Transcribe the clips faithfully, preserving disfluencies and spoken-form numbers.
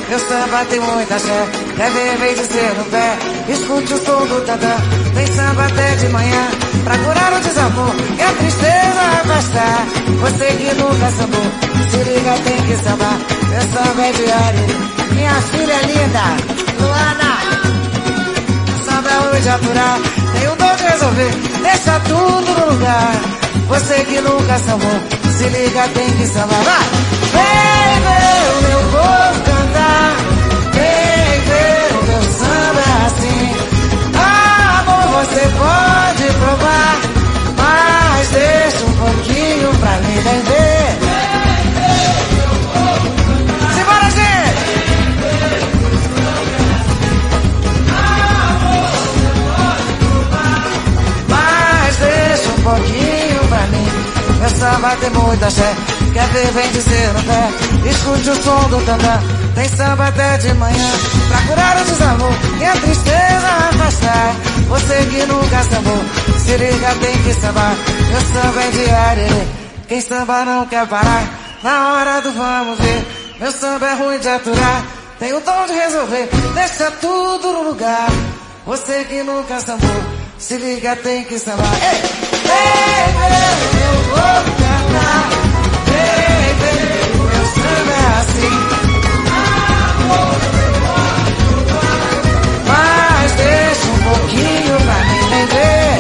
Meu samba tem muita axé, quer ver vem de ser no pé. Escute o som do tantã, tem samba até de manhã, pra curar o desamor e a tristeza afastar. Você que nunca sambou, se liga, tem que sambar. Meu samba é diário, minha filha linda, Luana. Samba é ruim de aturar, tem o dom de resolver, deixa tudo no lugar. Você que nunca sambou, se liga, tem que sambar. Vai! Vem ver o meu povo cantar, vem ver o meu samba é assim. Ah, amor, você pode provar, mas deixa um pouquinho pra mim, vem ver. Simbora, gente! Mas deixa um pouquinho pra mim. Meu samba tem muita axé, quer ver, vem dizer no pé. Escute o som do tantã, tem samba até de manhã, pra curar o desamor e a tristeza afastar. Você que nunca sambou, se liga, tem que sambar. Meu samba é diário, quem samba não quer parar. Na hora do vamos ver, meu samba é ruim de aturar, tem o dom de resolver, deixa tudo no lugar. Você que nunca sambou, se liga, tem que sambar. Ei! Vem ver, eu vou cantar. Vem ver, o meu samba é assim. Mas deixa um pouquinho pra mim, vem ver.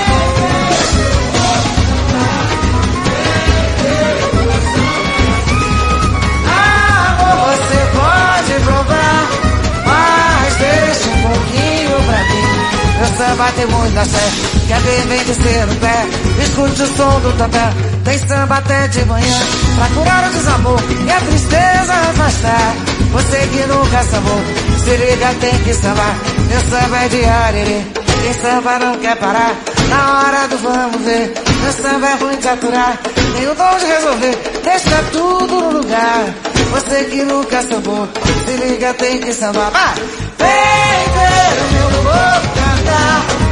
Amor, você pode provar, mas deixa um pouquinho pra mim. Meu samba tem muita axé, quer ver, vem descer no pé. Escute o som do tantã, tem samba até de manhã, pra curar o desamor e a tristeza afastar. Você que nunca sambou, se liga, tem que sambar. Meu samba é diário, quem samba não quer parar. Na hora do vamos ver, meu samba é ruim de aturar, tem o dom de resolver, deixa tudo no lugar. Você que nunca sambou, se liga, tem que sambar. Vai! Vem ver o meu povo cantar.